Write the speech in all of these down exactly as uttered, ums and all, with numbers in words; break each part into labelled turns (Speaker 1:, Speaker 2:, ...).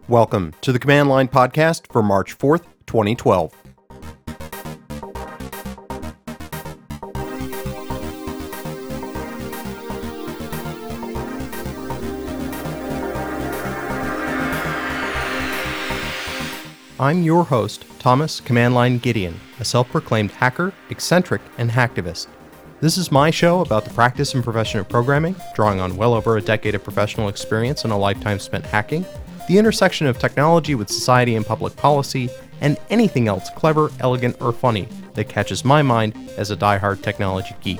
Speaker 1: Welcome to the Command Line Podcast for March fourth, twenty twelve. I'm your host, Thomas Command Line Gideon, a self-proclaimed hacker, eccentric, and hacktivist. This is my show about the practice and profession of programming, drawing on well over a decade of professional experience and a lifetime spent hacking, the intersection of technology with society and public policy, and anything else clever, elegant, or funny that catches my mind as a diehard technology geek.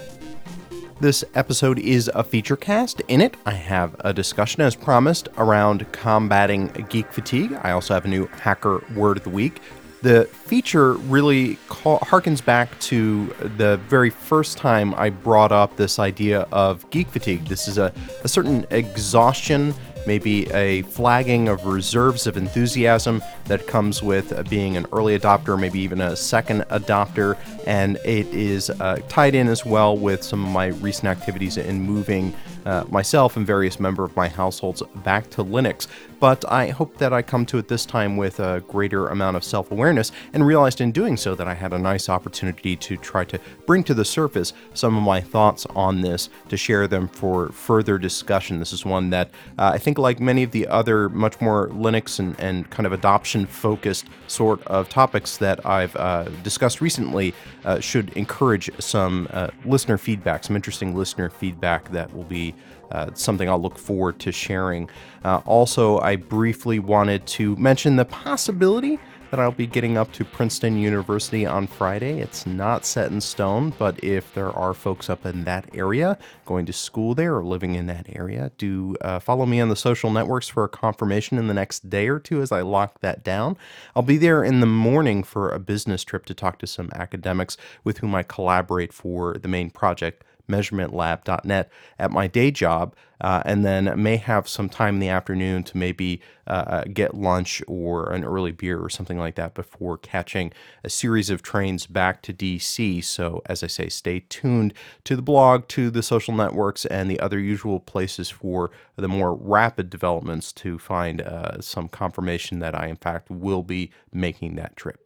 Speaker 1: This episode is a feature cast. In it, I have a discussion, as promised, around combating geek fatigue. I also have a new hacker word of the week. The feature really call, harkens back to the very first time I brought up this idea of geek fatigue. This is a, a certain exhaustion, maybe a flagging of reserves of enthusiasm that comes with being an early adopter, maybe even a second adopter, and it is uh, tied in as well with some of my recent activities in moving uh, myself and various members of my households back to Linux. But I hope that I come to it this time with a greater amount of self-awareness, and realized in doing so that I had a nice opportunity to try to bring to the surface some of my thoughts on this, to share them for further discussion. This is one that uh, I think, like many of the other much more Linux and, and kind of adoption-focused sort of topics that I've uh, discussed recently, uh, should encourage some uh, listener feedback, some interesting listener feedback that will be Uh, something I'll look forward to sharing. Uh, also, I briefly wanted to mention the possibility that I'll be getting up to Princeton University on Friday. It's not set in stone, but if there are folks up in that area, going to school there or living in that area, do uh, follow me on the social networks for a confirmation in the next day or two as I lock that down. I'll be there in the morning for a business trip to talk to some academics with whom I collaborate for the main project, measurement lab dot net, at my day job, uh, and then may have some time in the afternoon to maybe uh, get lunch or an early beer or something like that before catching a series of trains back to D C. So, as I say, stay tuned to the blog, to the social networks, and the other usual places for the more rapid developments to find uh, some confirmation that I, in fact, will be making that trip.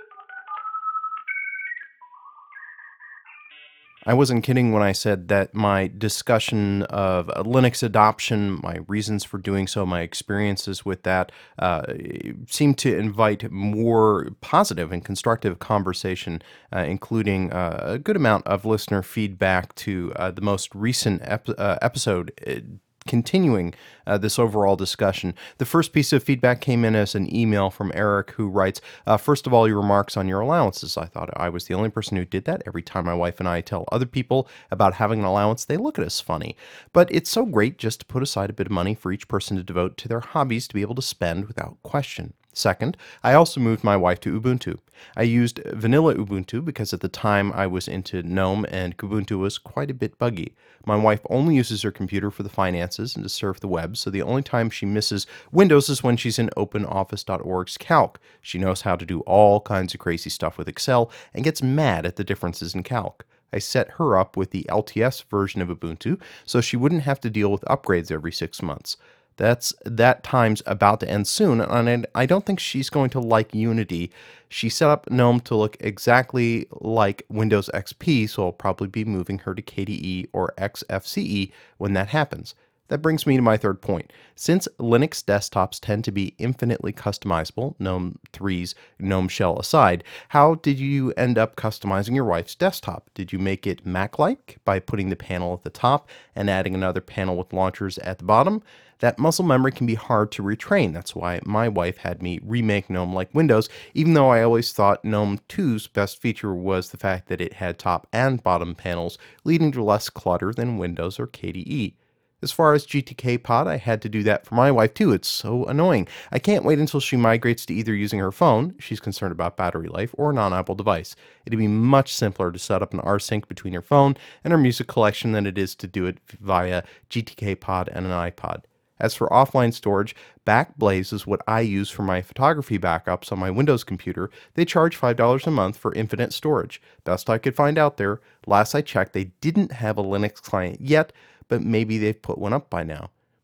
Speaker 1: I wasn't kidding when I said that my discussion of Linux adoption, my reasons for doing so, my experiences with that, uh, seemed to invite more positive and constructive conversation, uh, including uh, a good amount of listener feedback to uh, the most recent ep- uh, episode, uh, continuing uh, this overall discussion. The first piece of feedback came in as an email from Eric, who writes, uh, first of all, your remarks on your allowances. I thought I was the only person who did that. Every time my wife and I tell other people about having an allowance, they look at us funny. But it's so great just to put aside a bit of money for each person to devote to their hobbies to be able to spend without question. Second, I also moved my wife to Ubuntu. I used vanilla Ubuntu because at the time I was into GNOME and Kubuntu was quite a bit buggy. My wife only uses her computer for the finances and to surf the web, so the only time she misses Windows is when she's in open office dot org's Calc. She knows how to do all kinds of crazy stuff with Excel and gets mad at the differences in Calc. I set her up with the L T S version of Ubuntu so she wouldn't have to deal with upgrades every six months. That's that time's about to end soon, and I don't think she's going to like Unity. She set up GNOME to look exactly like Windows X P, so I'll probably be moving her to K D E or X F C E when that happens. That brings me to my third point. Since Linux desktops tend to be infinitely customizable, GNOME three's GNOME shell aside, how did you end up customizing your wife's desktop? Did you make it Mac-like by putting the panel at the top and adding another panel with launchers at the bottom? That muscle memory can be hard to retrain. That's why my wife had me remake GNOME like Windows, even though I always thought GNOME two's best feature was the fact that it had top and bottom panels, leading to less clutter than Windows or K D E. As far as G T K Pod, I had to do that for my wife too. It's so annoying. I can't wait until she migrates to either using her phone, she's concerned about battery life, or a non-Apple device. It'd be much simpler to set up an R sync between her phone and her music collection than it is to do it via G T K Pod and an iPod. As for offline storage, Backblaze is what I use for my photography backups on my Windows computer. They charge five dollars a month for infinite storage. Best I could find out there. Last I checked, they didn't have a Linux client yet, but maybe they've put one up by now.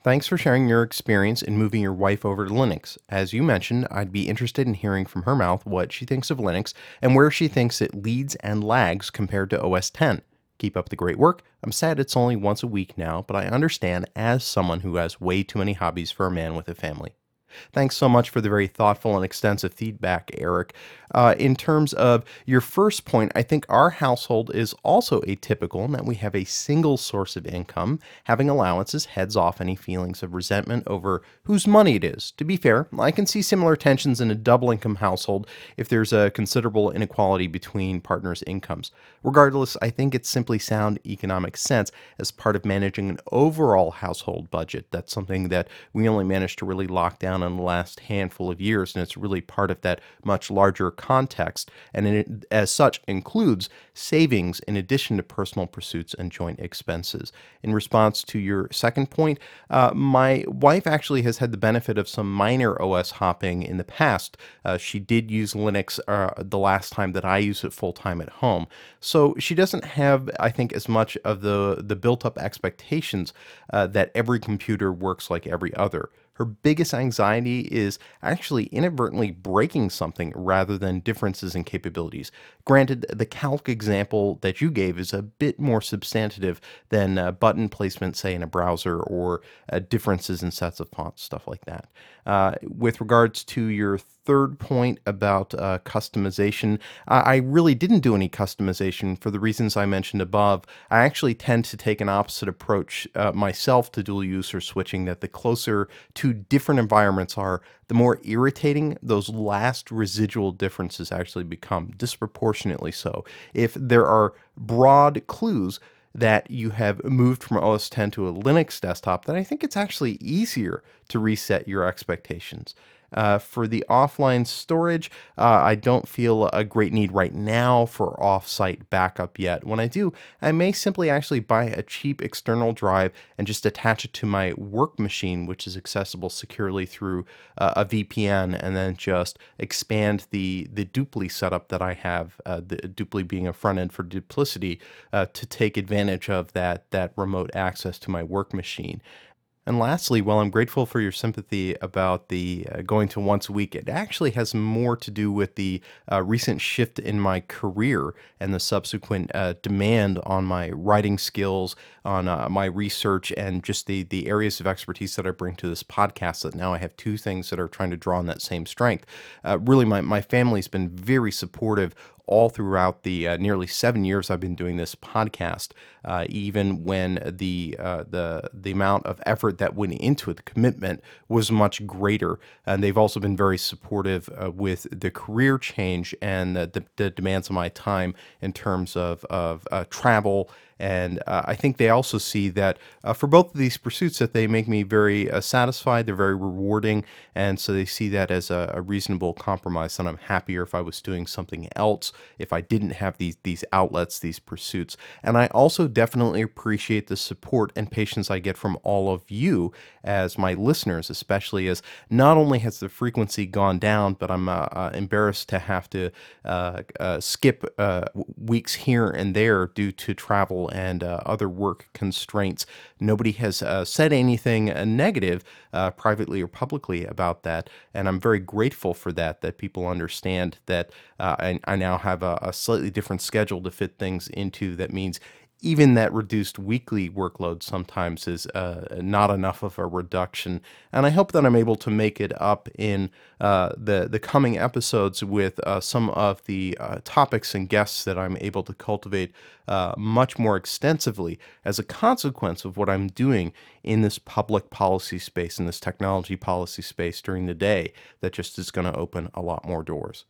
Speaker 1: Thanks for sharing your experience in moving your wife over to Linux. As you mentioned, I'd be interested in hearing from her mouth what she thinks of Linux and where she thinks it leads and lags compared to O S ten. Keep up the great work. I'm sad it's only once a week now, but I understand as someone who has way too many hobbies for a man with a family. Thanks so much for the very thoughtful and extensive feedback, Eric. Uh, in terms of your first point, I think our household is also atypical in that we have a single source of income. Having allowances heads off any feelings of resentment over whose money it is. To be fair, I can see similar tensions in a double income household if there's a considerable inequality between partners' incomes. Regardless, I think it's simply sound economic sense as part of managing an overall household budget. That's something that we only managed to really lock down in the last handful of years, and it's really part of that much larger context, and it, as such, includes savings in addition to personal pursuits and joint expenses. In response to your second point, uh, my wife actually has had the benefit of some minor O S hopping in the past. Uh, she did use Linux uh, the last time that I used it full time at home, so she doesn't have, I think, as much of the the built up expectations uh, that every computer works like every other. Her biggest anxiety is actually inadvertently breaking something rather than differences in capabilities. Granted, the calc example that you gave is a bit more substantive than uh, button placement, say, in a browser or uh, differences in sets of fonts, stuff like that. Uh, with regards to your third point about uh, customization, I I really didn't do any customization for the reasons I mentioned above. I actually tend to take an opposite approach uh, myself to dual use or switching, that the closer two different environments are, the more irritating those last residual differences actually become, disproportionately so. If there are broad clues that you have moved from O S ten to a Linux desktop, then I think it's actually easier to reset your expectations. Uh, for the offline storage, uh, I don't feel a great need right now for off-site backup yet. When I do, I may simply actually buy a cheap external drive and just attach it to my work machine, which is accessible securely through uh, a V P N, and then just expand the the Dupli setup that I have, uh, the Dupli being a front end for Duplicity, uh, to take advantage of that that remote access to my work machine. And lastly, while I'm grateful for your sympathy about the uh, going to once a week, it actually has more to do with the uh, recent shift in my career and the subsequent uh, demand on my writing skills, on uh, my research, and just the the areas of expertise that I bring to this podcast. That now I have two things that are trying to draw on that same strength. Uh, really, my my family's been very supportive all throughout the uh, nearly seven years I've been doing this podcast, uh, even when the uh, the the amount of effort that went into it, the commitment was much greater. And they've also been very supportive uh, with the career change and the, the, the demands of my time in terms of of uh, travel. And uh, I think they also see that uh, for both of these pursuits that they make me very uh, satisfied. They're very rewarding, and so they see that as a, a reasonable compromise. And I'm happier if I was doing something else, if I didn't have these these outlets, these pursuits. And I also definitely appreciate the support and patience I get from all of you as my listeners, especially as not only has the frequency gone down, but I'm uh, uh, embarrassed to have to uh, uh, skip uh, weeks here and there due to travel and uh, other work constraints. Nobody has uh, said anything uh, negative, uh, privately or publicly, about that, and I'm very grateful for that, that people understand that uh, I, I now have a, a slightly different schedule to fit things into. That means even that reduced weekly workload sometimes is uh, not enough of a reduction. And I hope that I'm able to make it up in uh, the, the coming episodes with uh, some of the uh, topics and guests that I'm able to cultivate uh, much more extensively as a consequence of what I'm doing in this public policy space, in this technology policy space during the day, that just is going to open a lot more doors.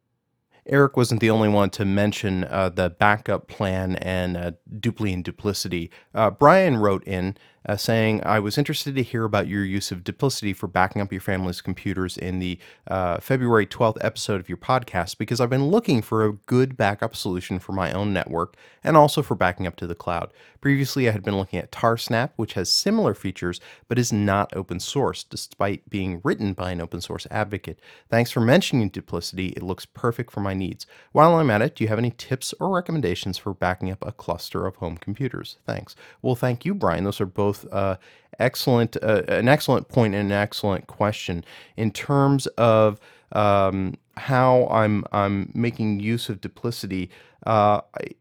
Speaker 1: Eric wasn't the only one to mention uh, the backup plan and uh, Dupli and Duplicity. Uh, Brian wrote in uh, saying, I was interested to hear about your use of Duplicity for backing up your family's computers in the uh, February twelfth episode of your podcast, because I've been looking for a good backup solution for my own network and also for backing up to the cloud. Previously, I had been looking at Tarsnap, which has similar features but is not open source, despite being written by an open source advocate. Thanks for mentioning Duplicity. It looks perfect for my needs. While I'm at it, do you have any tips or recommendations for backing up a cluster of home computers? Thanks. Well, thank you, Brian. Those are both both uh, excellent, uh, an excellent point and an excellent question in terms of um, how I'm I'm making use of duplicity. Uh,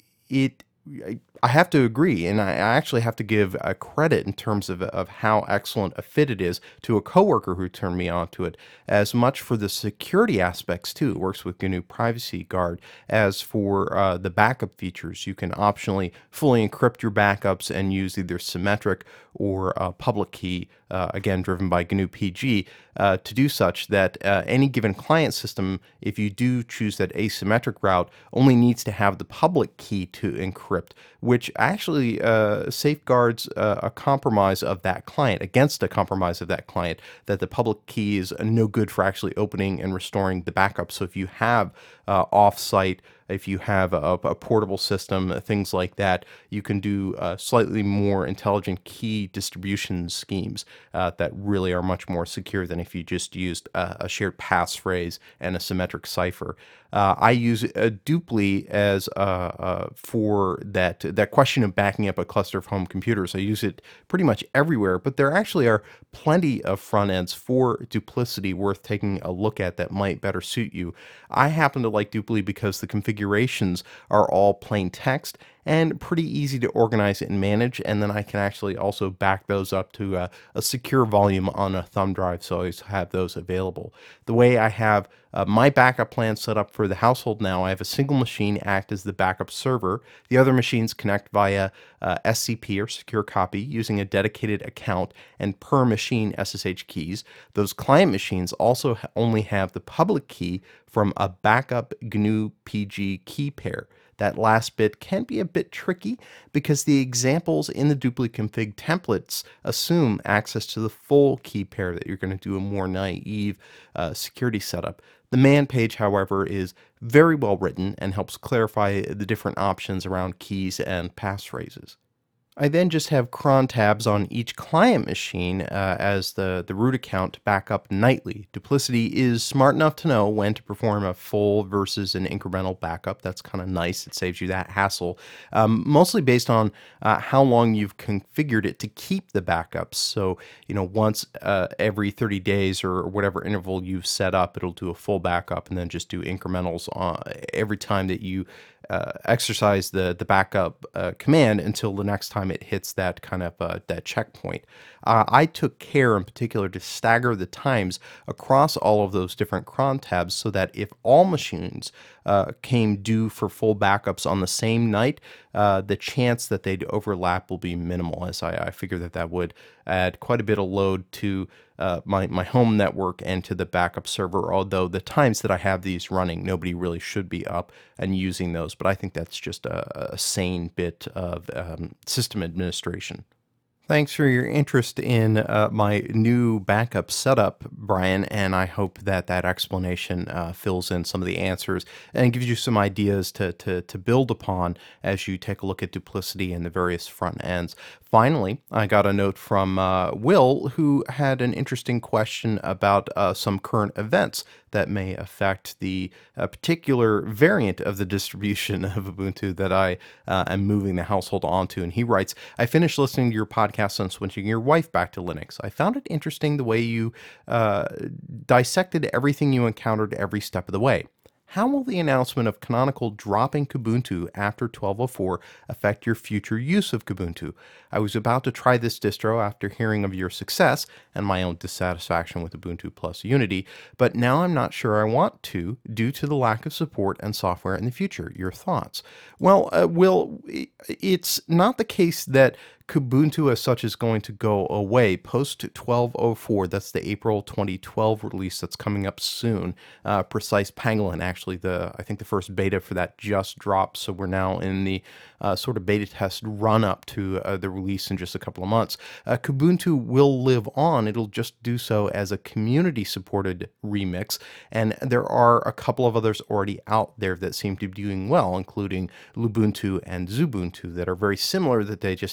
Speaker 1: it I I have to agree, and I I actually have to give a credit in terms of of how excellent a fit it is to a coworker who turned me onto it, as much for the security aspects too. It works with G N U Privacy Guard, as for uh, the backup features. You can optionally fully encrypt your backups and use either symmetric or a public key, uh, again driven by G N U P G, uh, to do such that uh, any given client system, if you do choose that asymmetric route, only needs to have the public key to encrypt, which actually uh, safeguards uh, a compromise of that client against a compromise of that client, that the public key is no good for actually opening and restoring the backup. So if you have uh, off-site, if you have a, a portable system, uh, things like that, you can do uh, slightly more intelligent key distribution schemes uh, that really are much more secure than if you just used a, a shared passphrase and a symmetric cipher. Uh, I use uh, Dupli as uh, uh, for that that question of backing up a cluster of home computers. I use it pretty much everywhere, but there actually are plenty of front ends for duplicity worth taking a look at that might better suit you. I happen to like Dupli because the configurations are all plain text and pretty easy to organize and manage, and then I can actually also back those up to a, a secure volume on a thumb drive, so I always have those available. The way I have uh, my backup plan set up for the household now, I have a single machine act as the backup server. The other machines connect via uh, S C P or secure copy using a dedicated account and per machine S S H keys. Those client machines also ha- only have the public key from a backup G N U P G key pair. That last bit can be a bit tricky because the examples in the Dupli config templates assume access to the full key pair that you're going to do a more naive uh, security setup. The man page, however, is very well written and helps clarify the different options around keys and passphrases. I then just have cron tabs on each client machine uh, as the, the root account to back up nightly. Duplicity is smart enough to know when to perform a full versus an incremental backup. That's kind of nice. It saves you that hassle, um, mostly based on uh, how long you've configured it to keep the backups. So, you know, once uh, every thirty days or whatever interval you've set up, it'll do a full backup and then just do incrementals on every time that you Uh, exercise the the backup uh, command until the next time it hits that kind of uh, that checkpoint. Uh, I took care in particular to stagger the times across all of those different cron tabs so that if all machines uh, came due for full backups on the same night, uh, the chance that they'd overlap will be minimal, as I, I figure that that would add quite a bit of load to uh, my, my home network and to the backup server, although the times that I have these running, nobody really should be up and using those, but I think that's just a, a sane bit of um, system administration. Thanks for your interest in uh, my new backup setup, Brian, and I hope that that explanation uh, fills in some of the answers and gives you some ideas to, to, to build upon as you take a look at duplicity and the various front ends. Finally, I got a note from uh, Will, who had an interesting question about uh, some current events that may affect the uh, particular variant of the distribution of Ubuntu that I uh, am moving the household onto. And he writes, I finished listening to your podcast on switching your wife back to Linux. I found it interesting the way you uh, dissected everything you encountered every step of the way. How will the announcement of Canonical dropping Kubuntu after twelve oh four affect your future use of Kubuntu? I was about to try this distro after hearing of your success and my own dissatisfaction with Ubuntu plus Unity, but now I'm not sure I want to due to the lack of support and software in the future. Your thoughts? Well, uh, Will, it's not the case that Kubuntu as such is going to go away post twelve oh four. That's the April twenty twelve release that's coming up soon. Uh, Precise Pangolin, actually, the I think the first beta for that just dropped, so we're now in the uh, sort of beta test run up to uh, the release in just a couple of months. Uh, Kubuntu will live on. It'll just do so as a community-supported remix, and there are a couple of others already out there that seem to be doing well, including Lubuntu and Xubuntu that are very similar, that they just have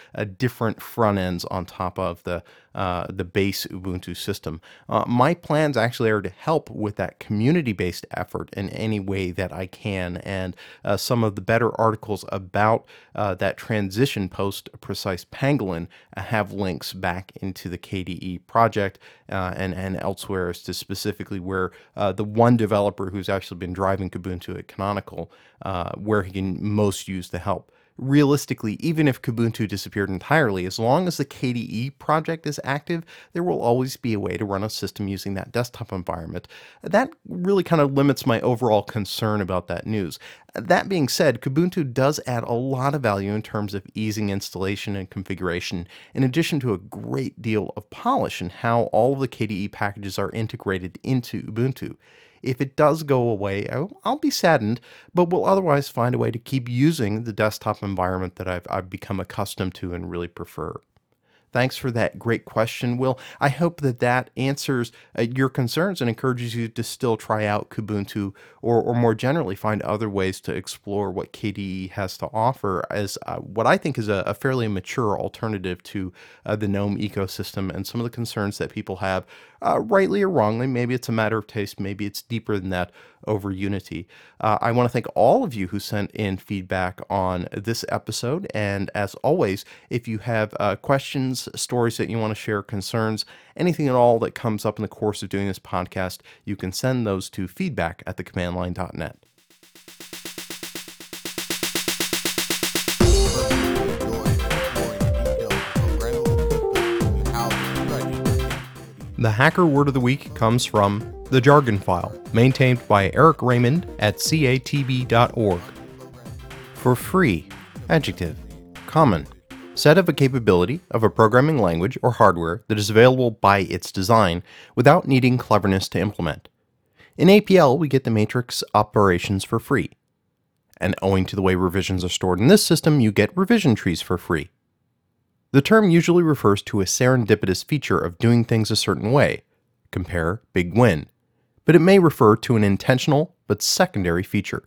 Speaker 1: uh, different front ends on top of the uh, the base Ubuntu system. Uh, my plans actually are to help with that community-based effort in any way that I can, and uh, some of the better articles about uh, that transition post Precise Pangolin uh, have links back into the K D E project uh, and, and elsewhere as to specifically where uh, the one developer who's actually been driving Kubuntu at Canonical, uh, where he can most use the help. Realistically, even if Kubuntu disappeared entirely, as long as the K D E project is active, there will always be a way to run a system using that desktop environment. That really kind of limits my overall concern about that news. That being said, Kubuntu does add a lot of value in terms of easing installation and configuration, in addition to a great deal of polish in how all of the K D E packages are integrated into Ubuntu. If it does go away, I'll, I'll be saddened, but we'll otherwise find a way to keep using the desktop environment that I've, I've become accustomed to and really prefer. Thanks for that great question, Will. I hope that that answers uh, your concerns and encourages you to still try out Kubuntu, or, or more generally find other ways to explore what K D E has to offer as uh, what I think is a, a fairly mature alternative to uh, the GNOME ecosystem and some of the concerns that people have, uh, rightly or wrongly. Maybe it's a matter of taste, maybe it's deeper than that, over Unity. Uh, I want to thank all of you who sent in feedback on this episode, and as always, if you have uh, questions, stories that you want to share, concerns, anything at all that comes up in the course of doing this podcast, you can send those to feedback at the command line dot net. The Hacker Word of the Week comes from The Jargon File, maintained by Eric Raymond at C A T B dot org. For free, adjective, common, set of a capability of a programming language or hardware that is available by its design without needing cleverness to implement. In A P L, we get the matrix operations for free. And owing to the way revisions are stored in this system, you get revision trees for free. The term usually refers to a serendipitous feature of doing things a certain way. Compare Big Win. But it may refer to an intentional but secondary feature.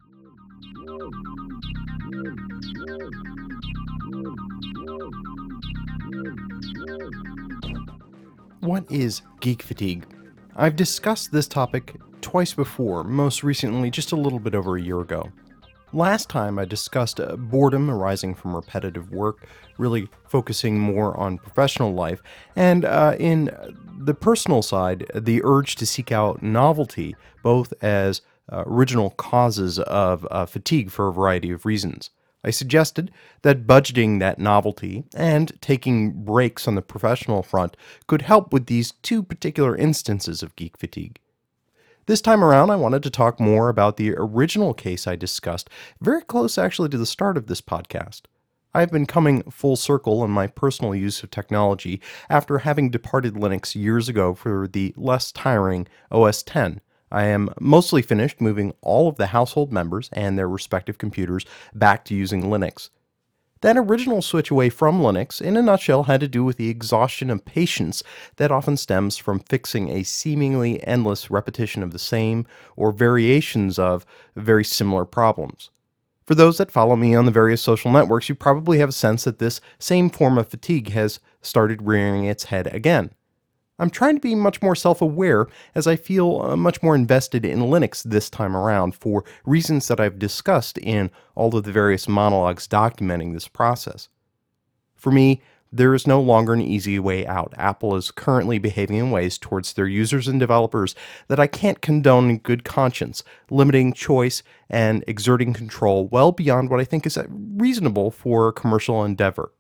Speaker 1: What is geek fatigue? I've discussed this topic twice before, most recently just a little bit over a year ago. Last time I discussed uh, boredom arising from repetitive work, really focusing more on professional life, and uh, in the personal side, the urge to seek out novelty, both as uh, original causes of uh, fatigue for a variety of reasons. I suggested that budgeting that novelty and taking breaks on the professional front could help with these two particular instances of geek fatigue. This time around, I wanted to talk more about the original case I discussed, very close actually to the start of this podcast. I've been coming full circle in my personal use of technology after having departed Linux years ago for the less tiring O S ten. I am mostly finished moving all of the household members and their respective computers back to using Linux. That original switch away from Linux, in a nutshell, had to do with the exhaustion of patience that often stems from fixing a seemingly endless repetition of the same or variations of very similar problems. For those that follow me on the various social networks, you probably have a sense that this same form of fatigue has started rearing its head again. I'm trying to be much more self-aware as I feel uh, much more invested in Linux this time around for reasons that I've discussed in all of the various monologues documenting this process. For me, there is no longer an easy way out. Apple is currently behaving in ways towards their users and developers that I can't condone in good conscience, limiting choice and exerting control well beyond what I think is reasonable for a commercial endeavor.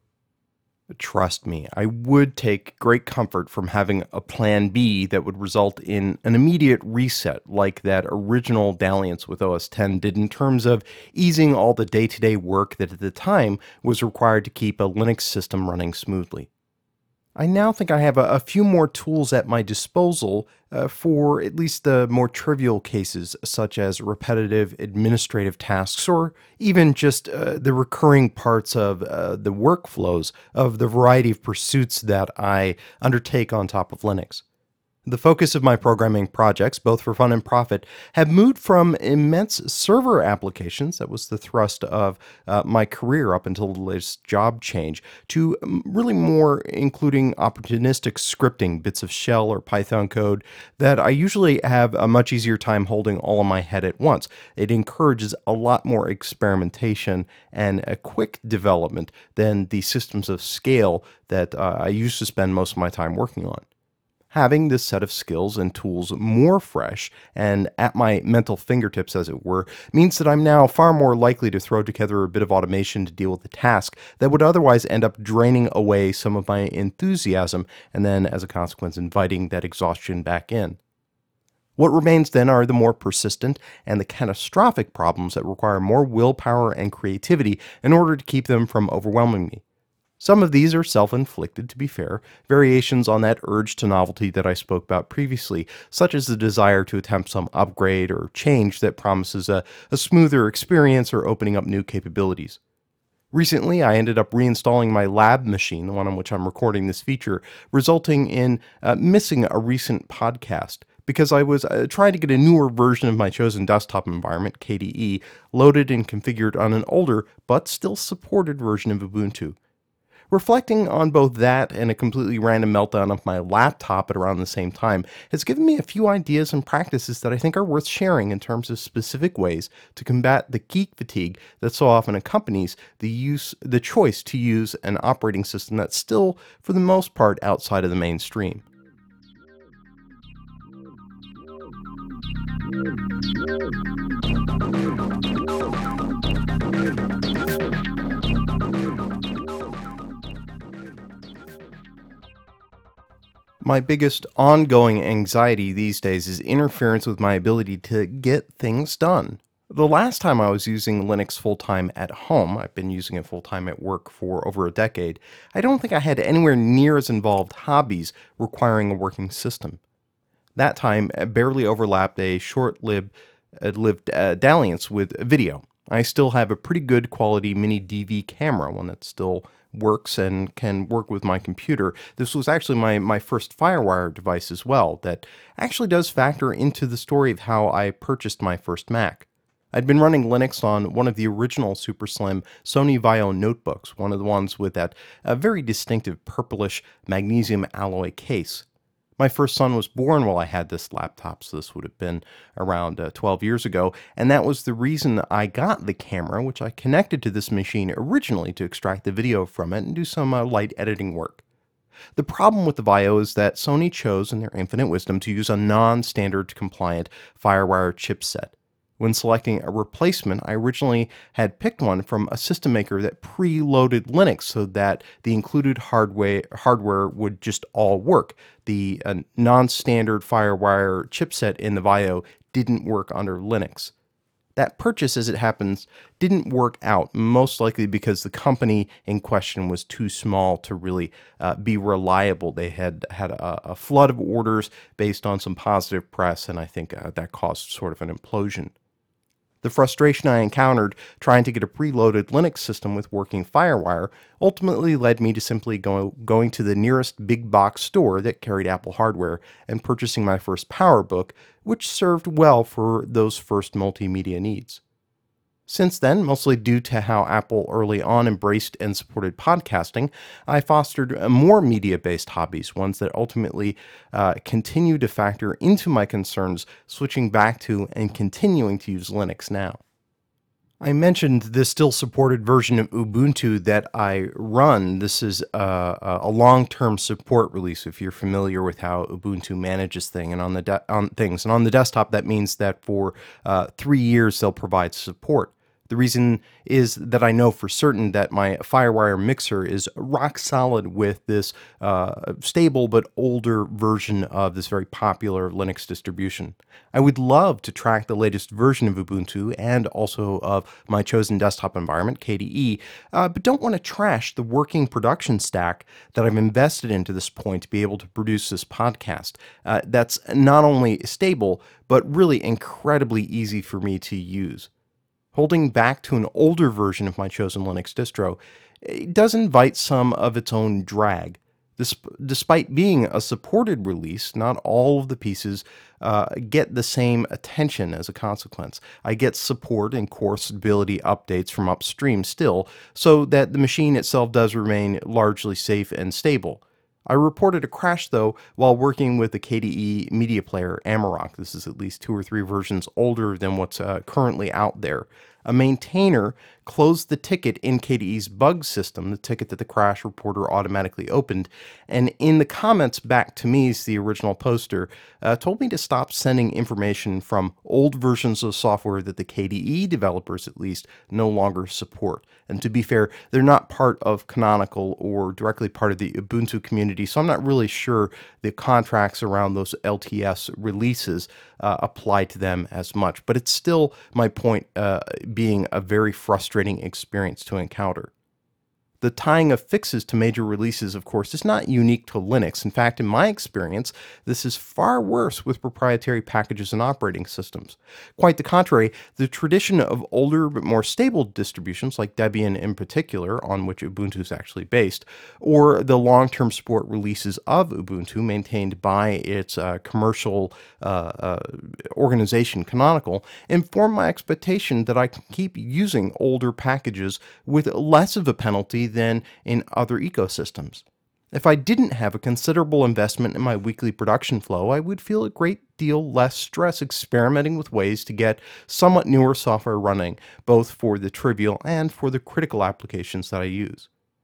Speaker 1: Trust me, I would take great comfort from having a plan B that would result in an immediate reset like that original dalliance with O S ten did in terms of easing all the day-to-day work that at the time was required to keep a Linux system running smoothly. I now think I have a, a few more tools at my disposal uh, for at least the more trivial cases, such as repetitive administrative tasks, or even just uh, the recurring parts of uh, the workflows of the variety of pursuits that I undertake on top of Linux. The focus of my programming projects, both for fun and profit, have moved from immense server applications, that was the thrust of uh, my career up until the latest job change, to um, really more including opportunistic scripting, bits of shell or Python code that I usually have a much easier time holding all in my head at once. It encourages a lot more experimentation and a quick development than the systems of scale that uh, I used to spend most of my time working on. Having this set of skills and tools more fresh and at my mental fingertips, as it were, means that I'm now far more likely to throw together a bit of automation to deal with a task that would otherwise end up draining away some of my enthusiasm and then, as a consequence, inviting that exhaustion back in. What remains then are the more persistent and the catastrophic problems that require more willpower and creativity in order to keep them from overwhelming me. Some of these are self-inflicted, to be fair, variations on that urge to novelty that I spoke about previously, such as the desire to attempt some upgrade or change that promises a, a smoother experience or opening up new capabilities. Recently, I ended up reinstalling my lab machine, the one on which I'm recording this feature, resulting in uh, missing a recent podcast because I was uh, trying to get a newer version of my chosen desktop environment, K D E, loaded and configured on an older but still supported version of Ubuntu. Reflecting on both that and a completely random meltdown of my laptop at around the same time has given me a few ideas and practices that I think are worth sharing in terms of specific ways to combat the geek fatigue that so often accompanies the use, the choice to use an operating system that's still, for the most part, outside of the mainstream. My biggest ongoing anxiety these days is interference with my ability to get things done. The last time I was using Linux full-time at home, I've been using it full-time at work for over a decade, I don't think I had anywhere near as involved hobbies requiring a working system. That time barely overlapped a short-lived uh, lived uh, dalliance with video. I still have a pretty good quality mini D V camera, one that still works and can work with my computer. This was actually my, my first FireWire device as well, that actually does factor into the story of how I purchased my first Mac. I'd been running Linux on one of the original super slim Sony Vaio notebooks, one of the ones with that uh, very distinctive purplish magnesium alloy case. My first son was born while I had this laptop, so this would have been around uh, twelve years ago, and that was the reason I got the camera, which I connected to this machine originally to extract the video from it and do some uh, light editing work. The problem with the Vaio is that Sony chose, in their infinite wisdom, to use a non-standard compliant FireWire chipset. When selecting a replacement, I originally had picked one from a system maker that preloaded Linux so that the included hardware hardware would just all work. The uh, non-standard FireWire chipset in the Vaio didn't work under Linux. That purchase, as it happens, didn't work out, most likely because the company in question was too small to really uh, be reliable. They had had a, a flood of orders based on some positive press, and I think uh, that caused sort of an implosion. The frustration I encountered trying to get a preloaded Linux system with working FireWire ultimately led me to simply go, going to the nearest big box store that carried Apple hardware and purchasing my first PowerBook, which served well for those first multimedia needs. Since then, mostly due to how Apple early on embraced and supported podcasting, I fostered more media-based hobbies, ones that ultimately uh, continue to factor into my concerns, switching back to and continuing to use Linux now. I mentioned the still supported version of Ubuntu that I run. This is a, a long-term support release, if you're familiar with how Ubuntu manages thing and on the de- on things. And on the desktop, that means that for uh, three years they'll provide support. The reason is that I know for certain that my FireWire mixer is rock solid with this uh, stable but older version of this very popular Linux distribution. I would love to track the latest version of Ubuntu and also of my chosen desktop environment, K D E, uh, but don't want to trash the working production stack that I've invested into this point to be able to produce this podcast. Uh, that's not only stable, but really incredibly easy for me to use. Holding back to an older version of my chosen Linux distro, it does invite some of its own drag. This, despite being a supported release, not all of the pieces uh, get the same attention as a consequence. I get support and core stability updates from upstream still, so that the machine itself does remain largely safe and stable. I reported a crash, though, while working with the K D E media player Amarok. This is at least two or three versions older than what's uh, currently out there. A maintainer closed the ticket in K D E's bug system, the ticket that the crash reporter automatically opened, and in the comments back to me, the original poster, uh, told me to stop sending information from old versions of software that the K D E developers, at least, no longer support. And to be fair, they're not part of Canonical or directly part of the Ubuntu community, so I'm not really sure the contracts around those L T S releases uh, apply to them as much. But it's still my point uh, being a very frustrating experience to encounter. The tying of fixes to major releases, of course, is not unique to Linux. In fact, in my experience, this is far worse with proprietary packages and operating systems. Quite the contrary, the tradition of older but more stable distributions, like Debian in particular, on which Ubuntu is actually based, or the long-term support releases of Ubuntu maintained by its uh, commercial uh, uh, organization, Canonical, inform my expectation that I can keep using older packages with less of a penalty than in other ecosystems. If I didn't have a considerable investment in my weekly production flow, I would feel a great deal less stress experimenting with ways to get somewhat newer software running, both for the trivial and for the critical applications that I use.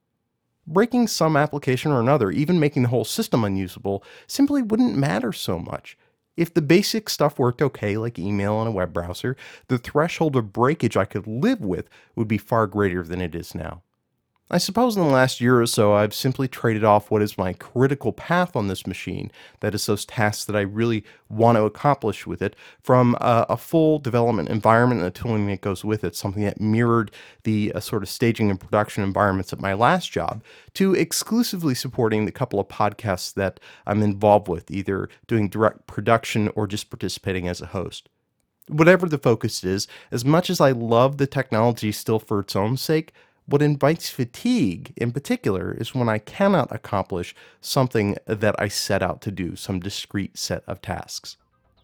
Speaker 1: Breaking some application or another, even making the whole system unusable, simply wouldn't matter so much. If the basic stuff worked okay, like email and a web browser, the threshold of breakage I could live with would be far greater than it is now. I suppose in the last year or so, I've simply traded off what is my critical path on this machine, that is those tasks that I really want to accomplish with it, from a, a full development environment and the tooling that goes with it, something that mirrored the uh, sort of staging and production environments at my last job, to exclusively supporting the couple of podcasts that I'm involved with, either doing direct production or just participating as a host. Whatever the focus is, as much as I love the technology still for its own sake, what invites fatigue, in particular, is when I cannot accomplish something that I set out to do, some discrete set of tasks.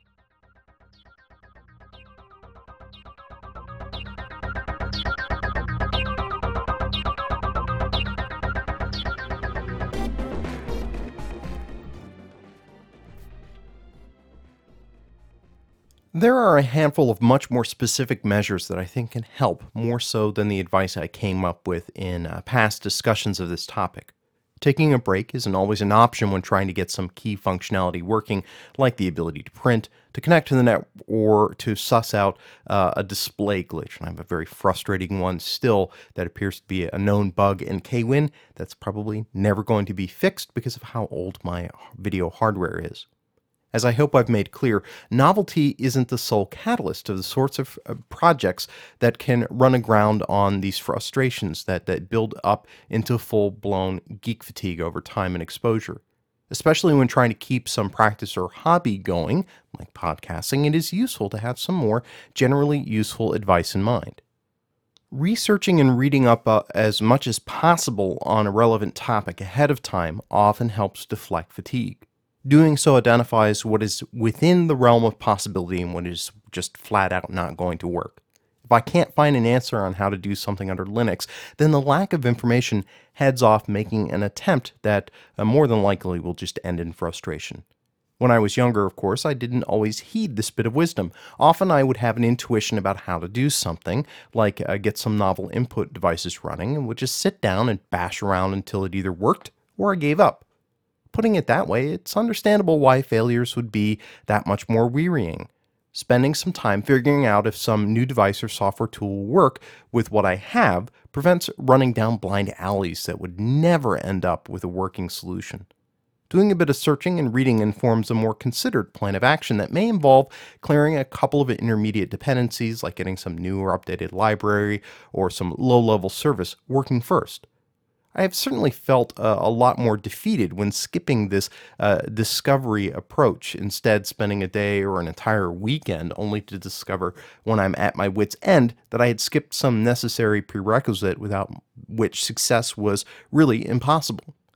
Speaker 1: There are a handful of much more specific measures that I think can help, more so than the advice I came up with in uh, past discussions of this topic. Taking a break isn't always an option when trying to get some key functionality working, like the ability to print, to connect to the net, or to suss out uh, a display glitch. And I have a very frustrating one still that appears to be a known bug in K W I N that's probably never going to be fixed because of how old my video hardware is. As I hope I've made clear, novelty isn't the sole catalyst of the sorts of uh, projects that can run aground on these frustrations that, that build up into full-blown geek fatigue over time and exposure. Especially when trying to keep some practice or hobby going, like podcasting, it is useful to have some more generally useful advice in mind. Researching and reading up uh, as much as possible on a relevant topic ahead of time often helps deflect fatigue. Doing so identifies what is within the realm of possibility and what is just flat out not going to work. If I can't find an answer on how to do something under Linux, then the lack of information heads off making an attempt that uh, more than likely will just end in frustration. When I was younger, of course, I didn't always heed this bit of wisdom. Often I would have an intuition about how to do something, like uh, get some novel input devices running, and would just sit down and bash around until it either worked or I gave up. Putting it that way, it's understandable why failures would be that much more wearying. Spending some time figuring out if some new device or software tool will work with what I have prevents running down blind alleys that would never end up with a working solution. Doing a bit of searching and reading informs a more considered plan of action that may involve clearing a couple of intermediate dependencies, like getting some new or updated library or some low-level service working first. I have certainly felt uh, a lot more defeated when skipping this uh, discovery approach, instead spending a day or an entire weekend only to discover when I'm at my wit's end that I had skipped some necessary prerequisite without which success was really impossible.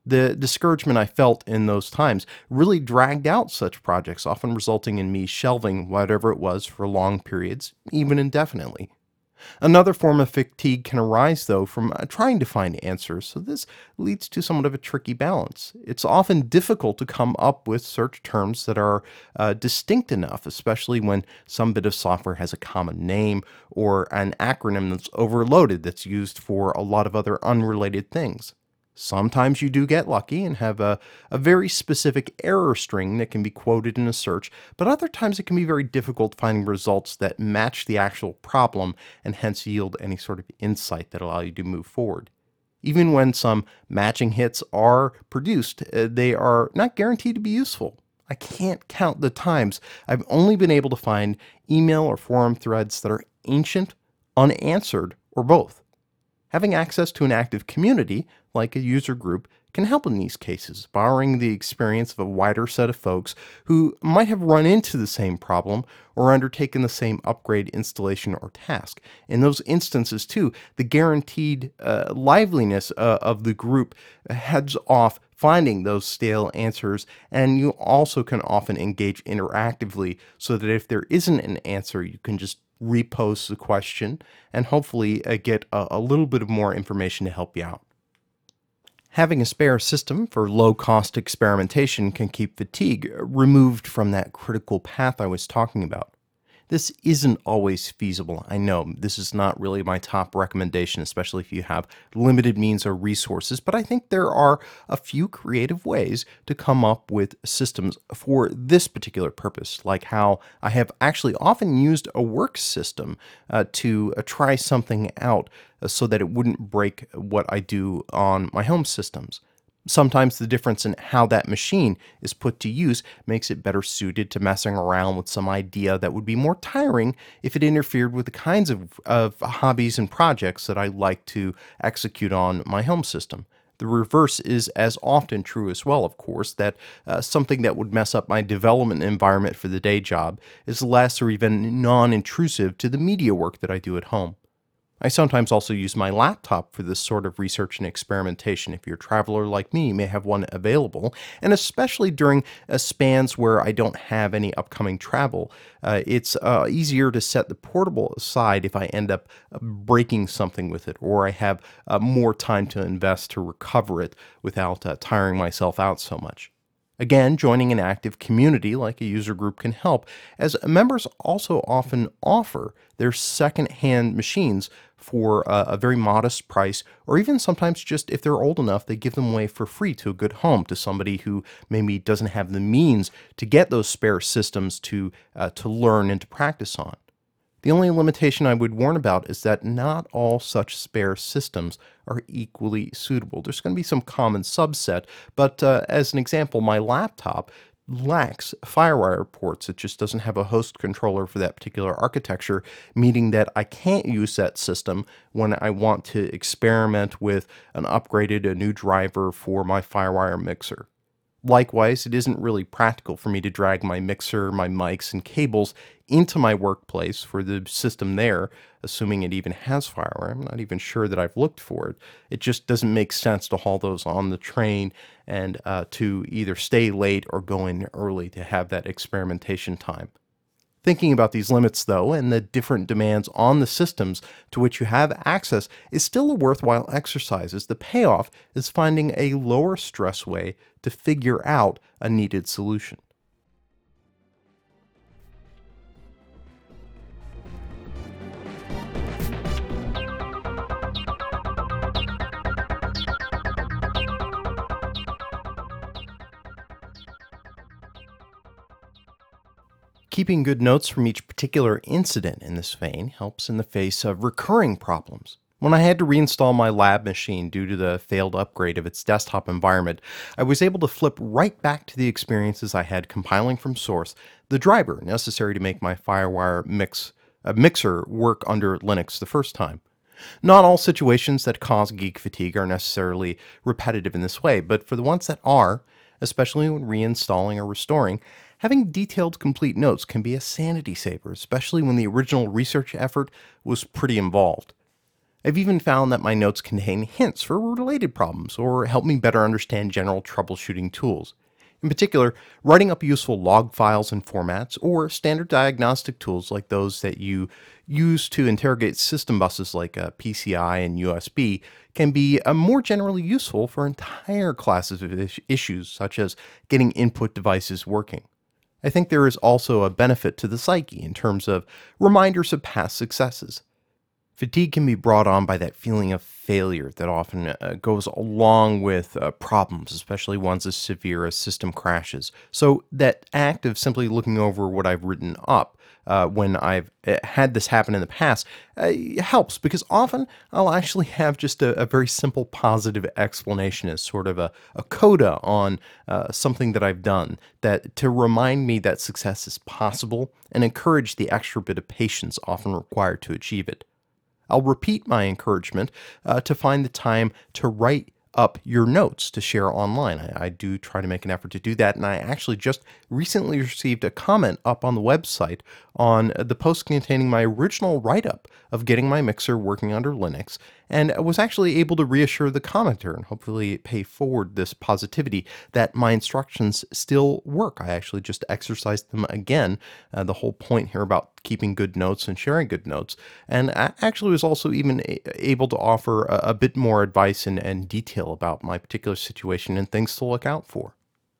Speaker 1: The discouragement I felt in those times really dragged out such projects, often resulting in me shelving whatever it was for long periods, even indefinitely. Another form of fatigue can arise, though, from uh, trying to find answers, so this leads to somewhat of a tricky balance. It's often difficult to come up with search terms that are uh, distinct enough, especially when some bit of software has a common name or an acronym that's overloaded that's used for a lot of other unrelated things. Sometimes you do get lucky and have a, a very specific error string that can be quoted in a search, but other times it can be very difficult finding results that match the actual problem and hence yield any sort of insight that allow you to move forward. Even when some matching hits are produced, uh, they are not guaranteed to be useful. I can't count the times I've only been able to find email or forum threads that are ancient, unanswered, or both. Having access to an active community, like a user group, can help in these cases, borrowing the experience of a wider set of folks who might have run into the same problem or undertaken the same upgrade, installation, or task. In those instances, too, the guaranteed uh, liveliness uh, of the group heads off finding those stale answers, and you also can often engage interactively so that if there isn't an answer, you can just repose the question and hopefully uh, get a, a little bit of more information to help you out. Having a spare system for low-cost experimentation can keep fatigue removed from that critical path I was talking about. This isn't always feasible. I know this is not really my top recommendation, especially if you have limited means or resources, but I think there are a few creative ways to come up with systems for this particular purpose, like how I have actually often used a work system uh, to uh, try something out uh, so that it wouldn't break what I do on my home systems. Sometimes the difference in how that machine is put to use makes it better suited to messing around with some idea that would be more tiring if it interfered with the kinds of, of hobbies and projects that I like to execute on my home system. The reverse is as often true as well, of course, that uh, something that would mess up my development environment for the day job is less or even non-intrusive to the media work that I do at home. I sometimes also use my laptop for this sort of research and experimentation. If you're a traveler like me, you may have one available, and especially during uh, spans where I don't have any upcoming travel, uh, it's uh, easier to set the portable aside if I end up uh, breaking something with it, or I have uh, more time to invest to recover it without uh, tiring myself out so much. Again, joining an active community like a user group can help, as members also often offer their second-hand machines for a, a very modest price, or even sometimes just if they're old enough, they give them away for free to a good home, to somebody who maybe doesn't have the means to get those spare systems to uh, to learn and to practice on. The only limitation I would warn about is that not all such spare systems are equally suitable. There's going to be some common subset, but uh, as an example, my laptop lacks FireWire ports. It just doesn't have a host controller for that particular architecture, meaning that I can't use that system when I want to experiment with an upgraded, a new driver for my FireWire mixer. Likewise, it isn't really practical for me to drag my mixer, my mics, and cables into my workplace for the system there, assuming it even has FireWire. I'm not even sure that I've looked for it. It just doesn't make sense to haul those on the train and uh, to either stay late or go in early to have that experimentation time. Thinking about these limits, though, and the different demands on the systems to which you have access is still a worthwhile exercise, as the payoff is finding a lower stress way to figure out a needed solution. Keeping good notes from each particular incident in this vein helps in the face of recurring problems. When I had to reinstall my lab machine due to the failed upgrade of its desktop environment, I was able to flip right back to the experiences I had compiling from source the driver necessary to make my FireWire mix, uh, mixer work under Linux the first time. Not all situations that cause geek fatigue are necessarily repetitive in this way, but for the ones that are, especially when reinstalling or restoring, having detailed, complete notes can be a sanity saver, especially when the original research effort was pretty involved. I've even found that my notes contain hints for related problems or help me better understand general troubleshooting tools. In particular, writing up useful log files and formats or standard diagnostic tools like those that you use to interrogate system buses like uh, P C I and U S B can be uh, more generally useful for entire classes of is- issues, such as getting input devices working. I think there is also a benefit to the psyche in terms of reminders of past successes. Fatigue can be brought on by that feeling of failure that often uh, goes along with uh, problems, especially ones as severe as system crashes. So, that act of simply looking over what I've written up uh, when I've uh, had this happen in the past uh, helps, because often I'll actually have just a, a very simple positive explanation as sort of a, a coda on uh, something that I've done that to remind me that success is possible and encourage the extra bit of patience often required to achieve it. I'll repeat my encouragement uh, to find the time to write up your notes to share online. I, I do try to make an effort to do that, and I actually just recently received a comment up on the website on the post containing my original write-up of getting my mixer working under Linux, and I was actually able to reassure the commenter and hopefully pay forward this positivity that my instructions still work. I actually just exercised them again, uh, the whole point here about keeping good notes and sharing good notes, and I actually was also even a- able to offer a, a bit more advice and, and detail about my particular situation and things to look out for.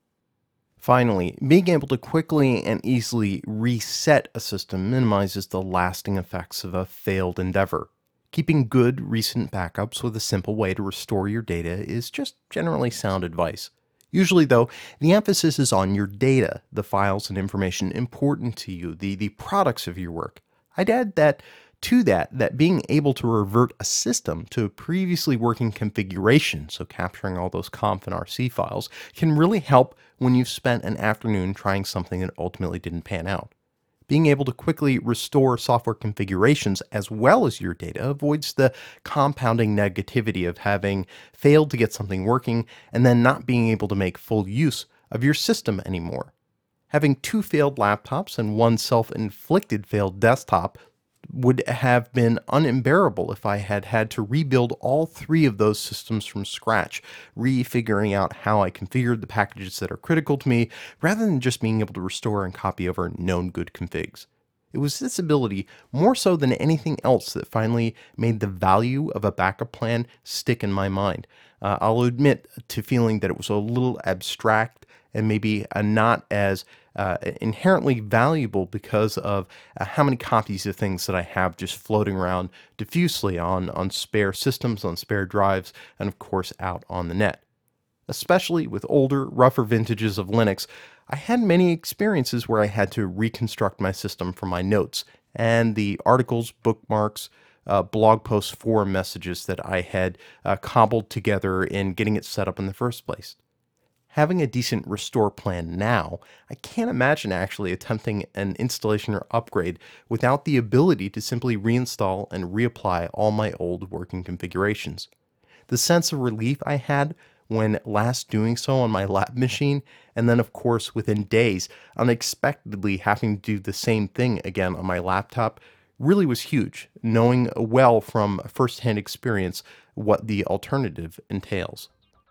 Speaker 1: Finally, being able to quickly and easily reset a system minimizes the lasting effects of a failed endeavor. Keeping good recent backups with a simple way to restore your data is just generally sound advice. Usually, though, the emphasis is on your data, the files and information important to you, the, the products of your work. I'd add that to that, that being able to revert a system to a previously working configuration, so capturing all those conf and R C files, can really help when you've spent an afternoon trying something that ultimately didn't pan out. Being able to quickly restore software configurations as well as your data avoids the compounding negativity of having failed to get something working and then not being able to make full use of your system anymore. Having two failed laptops and one self-inflicted failed desktop would have been unbearable if I had had to rebuild all three of those systems from scratch, refiguring out how I configured the packages that are critical to me, rather than just being able to restore and copy over known good configs. It was this ability, more so than anything else, that finally made the value of a backup plan stick in my mind. Uh, I'll admit to feeling that it was a little abstract and maybe uh, not as uh, inherently valuable because of uh, how many copies of things that I have just floating around diffusely on, on spare systems, on spare drives, and of course out on the net. Especially with older, rougher vintages of Linux, I had many experiences where I had to reconstruct my system from my notes and the articles, bookmarks, uh, blog posts, forum messages that I had uh, cobbled together in getting it set up in the first place. Having a decent restore plan now, I can't imagine actually attempting an installation or upgrade without the ability to simply reinstall and reapply all my old working configurations. The sense of relief I had when last doing so on my lab machine, and then of course within days, unexpectedly having to do the same thing again on my laptop, really was huge, knowing well from firsthand experience what the alternative entails.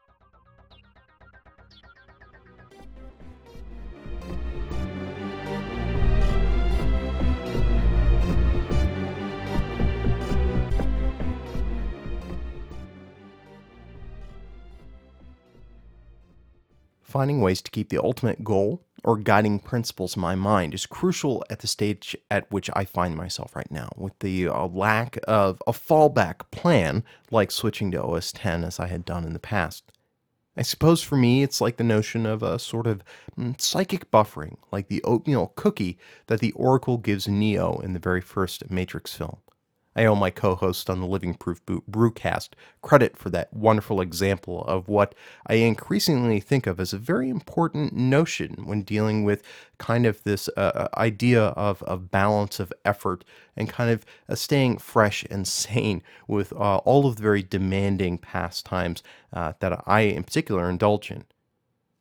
Speaker 1: Finding ways to keep the ultimate goal or guiding principles in my mind is crucial at the stage at which I find myself right now, with the uh, lack of a fallback plan like switching to O S ten as I had done in the past. I suppose for me, it's like the notion of a sort of mm, psychic buffering, like the oatmeal cookie that the Oracle gives Neo in the very first Matrix film. I owe my co-host on the Living Proof Brewcast credit for that wonderful example of what I increasingly think of as a very important notion when dealing with kind of this uh, idea of, of balance of effort and kind of uh, staying fresh and sane with uh, all of the very demanding pastimes uh, that I in particular indulge in.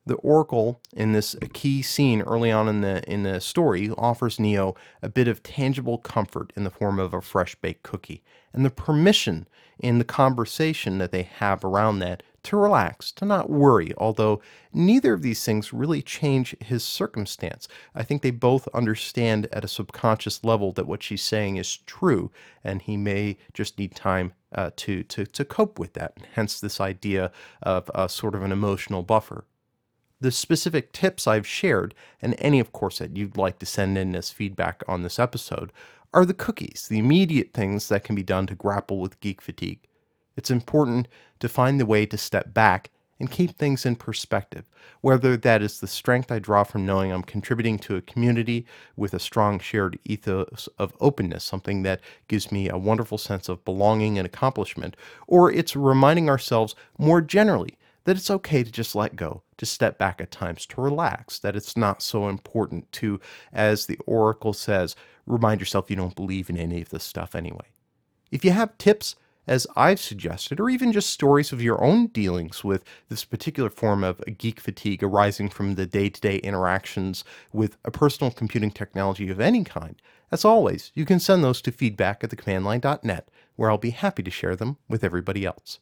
Speaker 1: The Oracle, in this key scene early on in the in the story, offers Neo a bit of tangible comfort in the form of a fresh-baked cookie, and the permission in the conversation that they have around that to relax, to not worry, although neither of these things really change his circumstance. I think they both understand at a subconscious level that what she's saying is true, and he may just need time uh, to, to, to cope with that, hence this idea of uh, sort of an emotional buffer. The specific tips I've shared, and any, of course, that you'd like to send in as feedback on this episode, are the cookies, the immediate things that can be done to grapple with geek fatigue. It's important to find the way to step back and keep things in perspective, whether that is the strength I draw from knowing I'm contributing to a community with a strong shared ethos of openness, something that gives me a wonderful sense of belonging and accomplishment, or it's reminding ourselves more generally that it's okay to just let go, to step back at times, to relax, that it's not so important to, as the Oracle says, remind yourself you don't believe in any of this stuff anyway. If you have tips, as I've suggested, or even just stories of your own dealings with this particular form of geek fatigue arising from the day-to-day interactions with a personal computing technology of any kind, as always, you can send those to feedback at the command line dot net, where I'll be happy to share them with everybody else.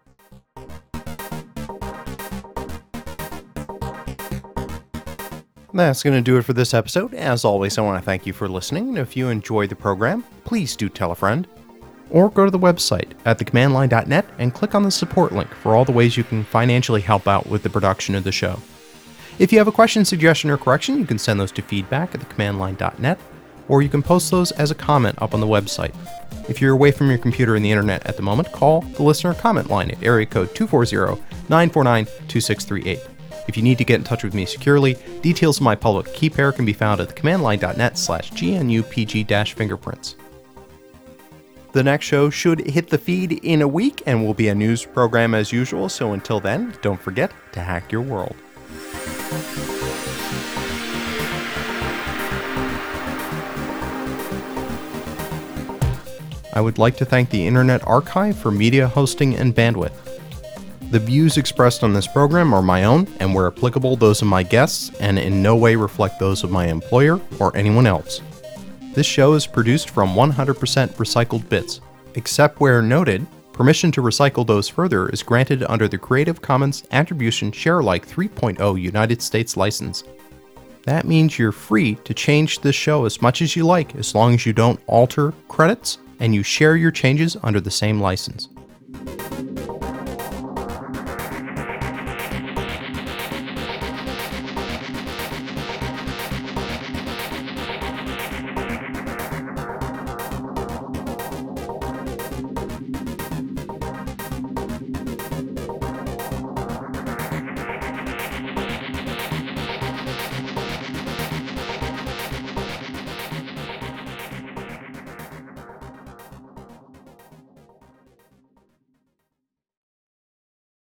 Speaker 1: That's going to do it for this episode. As always, I want to thank you for listening, and if you enjoyed the program, please do tell a friend. Or go to the website at the command line dot net and click on the support link for all the ways you can financially help out with the production of the show. If you have a question, suggestion, or correction, you can send those to feedback at the command line dot net, or you can post those as a comment up on the website. If you're away from your computer and the internet at the moment, call the listener comment line at area code two four zero, nine four nine, two six three eight. If you need to get in touch with me securely, details of my public key pair can be found at the command line dot net slash G N U P G fingerprints. The next show should hit the feed in a week and will be a news program as usual, so until then, don't forget to hack your world. I would like to thank the Internet Archive for media hosting and bandwidth. The views expressed on this program are my own, and where applicable, those of my guests, and in no way reflect those of my employer or anyone else. This show is produced from one hundred percent recycled bits. Except where noted, permission to recycle those further is granted under the Creative Commons Attribution Sharealike three point oh United States license. That means you're free to change this show as much as you like, as long as you don't alter credits and you share your changes under the same license.